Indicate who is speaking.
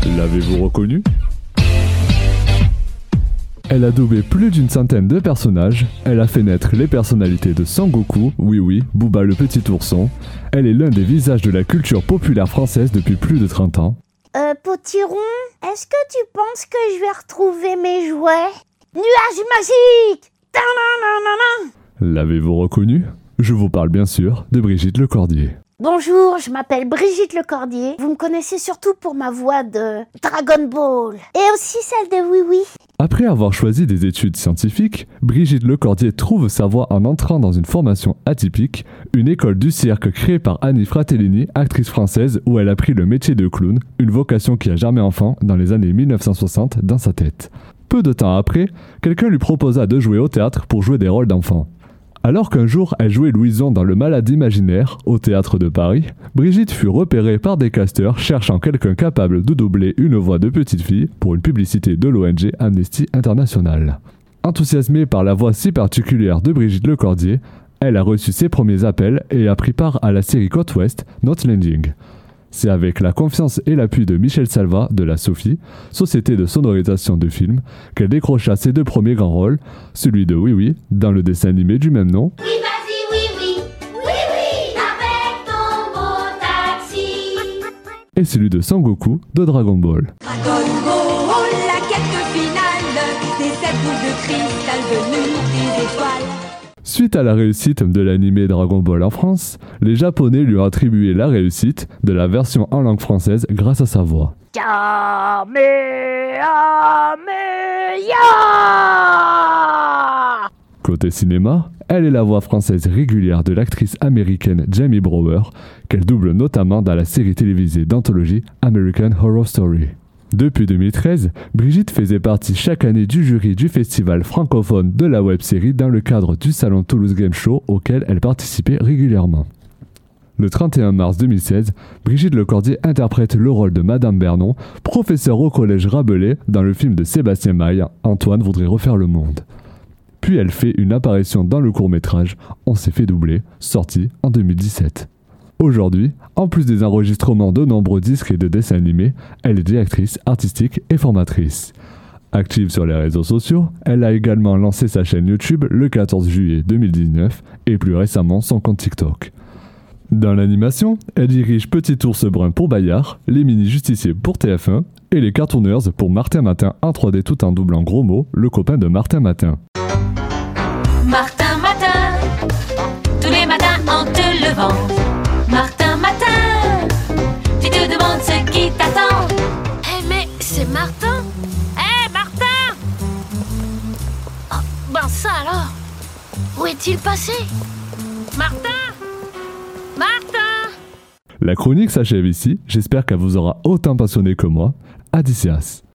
Speaker 1: L'avez-vous reconnue? Elle a doublé plus d'une centaine de personnages, elle a fait naître les personnalités de Sangoku, Oui Oui, Booba le petit ourson. Elle est l'un des visages de la culture populaire française depuis plus de 30 ans.
Speaker 2: Potiron, est-ce que tu penses que je vais retrouver mes jouets? Nuage magique! Ta-na-na-na-na.
Speaker 1: L'avez-vous reconnue? Je vous parle bien sûr de Brigitte Lecordier.
Speaker 2: Bonjour, je m'appelle Brigitte Lecordier. Vous me connaissez surtout pour ma voix de Dragon Ball. Et aussi celle de Oui Oui.
Speaker 1: Après avoir choisi des études scientifiques, Brigitte Lecordier trouve sa voie en entrant dans une formation atypique, une école du cirque créée par Annie Fratellini, actrice française, où elle a pris le métier de clown, une vocation qui a germé enfant dans les années 1960 dans sa tête. Peu de temps après, quelqu'un lui proposa de jouer au théâtre pour jouer des rôles d'enfant. Alors qu'un jour elle jouait Louison dans Le Malade imaginaire, au théâtre de Paris, Brigitte fut repérée par des casteurs cherchant quelqu'un capable de doubler une voix de petite fille pour une publicité de l'ONG Amnesty International. Enthousiasmée par la voix si particulière de Brigitte Lecordier, elle a reçu ses premiers appels et a pris part à la série Côte Ouest, Not Landing. C'est avec la confiance et l'appui de Michel Salva de la Sophie, société de sonorisation de films, qu'elle décrocha ses deux premiers grands rôles, celui de Oui Oui, dans le dessin animé du même nom,
Speaker 3: Oui, vas-y, oui, oui, oui, oui, avec ton beau taxi.
Speaker 1: et celui de Sangoku de Dragon Ball.
Speaker 4: Dragon Ball, la quête finale, des 7 boules de cristal venues des étoiles.
Speaker 1: Suite à la réussite de l'animé Dragon Ball en France, les Japonais lui ont attribué la réussite de la version en langue française grâce à sa voix.
Speaker 2: Kamehameha.
Speaker 1: Côté cinéma, elle est la voix française régulière de l'actrice américaine Jamie Brower, qu'elle double notamment dans la série télévisée d'anthologie American Horror Story. Depuis 2013, Brigitte faisait partie chaque année du jury du festival francophone de la web-série dans le cadre du salon Toulouse Game Show auquel elle participait régulièrement. Le 31 mars 2016, Brigitte Lecordier interprète le rôle de Madame Bernon, professeure au collège Rabelais dans le film de Sébastien Maille, Antoine voudrait refaire le monde. Puis elle fait une apparition dans le court-métrage On s'est fait doubler, sorti en 2017. Aujourd'hui, en plus des enregistrements de nombreux disques et de dessins animés, elle est directrice artistique et formatrice. Active sur les réseaux sociaux, elle a également lancé sa chaîne YouTube le 14 juillet 2019 et plus récemment son compte TikTok. Dans l'animation, elle dirige Petit Ours Brun pour Bayard, Les Mini-Justiciers pour TF1 et Les Cartooners pour Martin Matin en 3D tout en doublant Gros Mot, le copain de Martin Matin.
Speaker 3: Martin Matin, tous les matins en te levant. Martin Matin, tu te demandes ce qui t'attend.
Speaker 2: Eh mais c'est Martin? Eh Martin! Oh, ben ça alors! Où est-il passé? Martin! Martin!
Speaker 1: La chronique s'achève ici, j'espère qu'elle vous aura autant passionné que moi. Adicias.